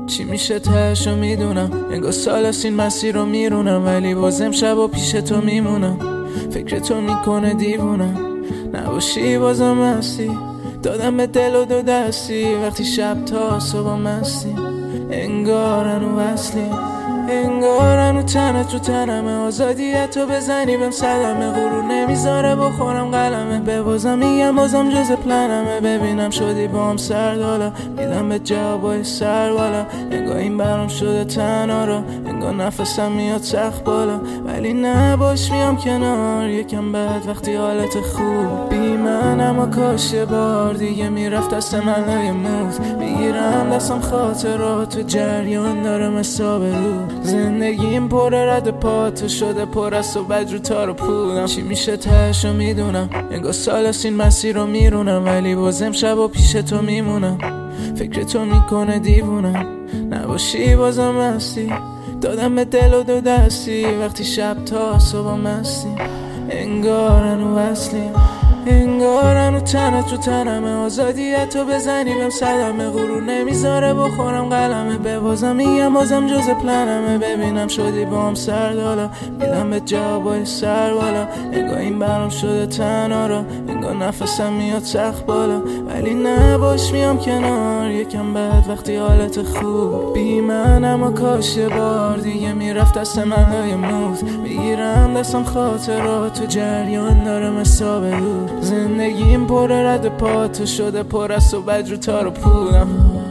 چی میشه تهشو میدونم، انگار سال از این مسیر رو میرونم، ولی بازم شب و پیش تو میمونم. فکر تو میکنه دیوونم، نباشی بازم هستی. دادم به دل و دو دستی، وقتی شب تا صبح مستی. انگار هنو وصلی، انگار هنو تنت رو تنمه. آزادیت رو بزنی بهم صدمه، غرور نمیذاره بخورم قلمه. به بازم میگم بازم جز پلنمه، ببینم شدی با هم سرد حالا. میدم به جوابای سر بالا، انگار این برام شده تنها را. انگار نفسم میاد سخت بالا، ولی نباش میام کنار. یکم بعد وقتی حالت خوب بی من، اما کاش یه بار دیگه میرفت دست من لای موز. میگیرم دستم خاطرات تو جریان داره مسا به رو. زندگیم پر رد پات شده، پر از صحبت رو تار و پودم. چی میشه تهشو میدونم، انگار سال از این مسیر رو میرونم، ولی بازم شب و پیش تو میمونم. فکر تو میکنه دیوونم، نباشی بازم هستی. دادم به دل و دو دستی، وقتی شب تا صبح مستی. انگار هنو وصلیم، انگار هنو تنت رو تنمه. آزادیت رو بزنی بهم صدمه، غرور نمیذاره بخورم قلمه. به بازم میگم بازم جز پلنمه، ببینم شدی با هم سرد حالا. میدم به جوابای سر بالا، انگار این برام شده تنها را. انگار نفسم میاد سخت بالا، ولی نباش میام کنار. یکم بعد وقتی حالت خوب بی من، اما کاش یه بار دیگه میرفت دست من لای موز. میگیرم دستم خاطرات تو جریان داره مسا به رو. زندگیم پر رد پات شده، پر از صحبت رو تار و پودم.